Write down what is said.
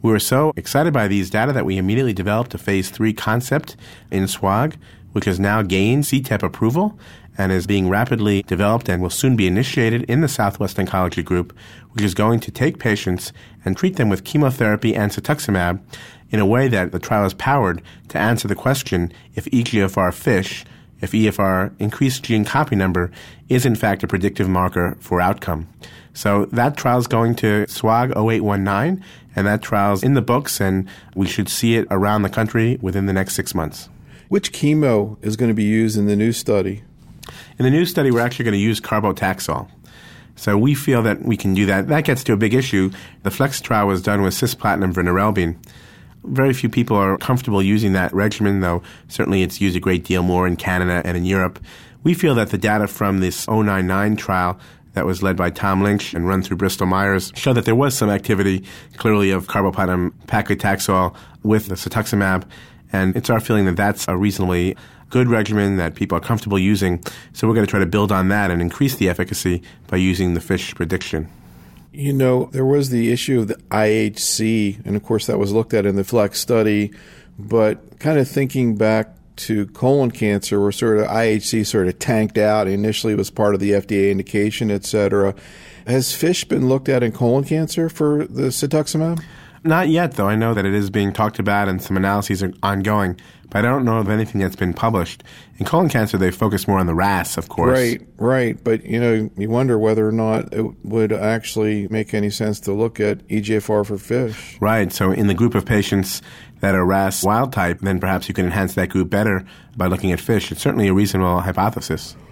We were so excited by these data that we immediately developed a phase 3 concept in SWOG, which has now gained CTEP approval and is being rapidly developed and will soon be initiated in the Southwest Oncology Group, which is going to take patients and treat them with chemotherapy and cetuximab in a way that the trial is powered to answer the question if EGFR FISH, if EFR increased gene copy number, is in fact a predictive marker for outcome. So that trial is going to SWOG 0819, and that trial's in the books, and we should see it around the country within the next 6 months. Which chemo is going to be used in the new study? In the new study, we're actually going to use carbotaxol. So we feel that we can do that. That gets to a big issue. The FLEX trial was done with cisplatin vinorelbine. Very few people are comfortable using that regimen, though certainly it's used a great deal more in Canada and in Europe. We feel that the data from this 099 trial that was led by Tom Lynch and run through Bristol Myers showed that there was some activity, clearly, of carboplatin paclitaxel with the cetuximab. And it's our feeling that that's a reasonably good regimen that people are comfortable using. So we're going to try to build on that and increase the efficacy by using the FISH prediction. You know, there was the issue of the IHC, and of course that was looked at in the FLEX study, but kind of thinking back to colon cancer, where sort of IHC sort of tanked out. Initially it was part of the FDA indication, et cetera. Has FISH been looked at in colon cancer for the cetuximab? Not yet, though. I know that it is being talked about and some analyses are ongoing, but I don't know of anything that's been published. In colon cancer, they focus more on the RAS, of course. Right. But, you know, you wonder whether or not it would actually make any sense to look at EGFR for FISH. Right. So in the group of patients that are RAS wild type, then perhaps you can enhance that group better by looking at FISH. It's certainly a reasonable hypothesis.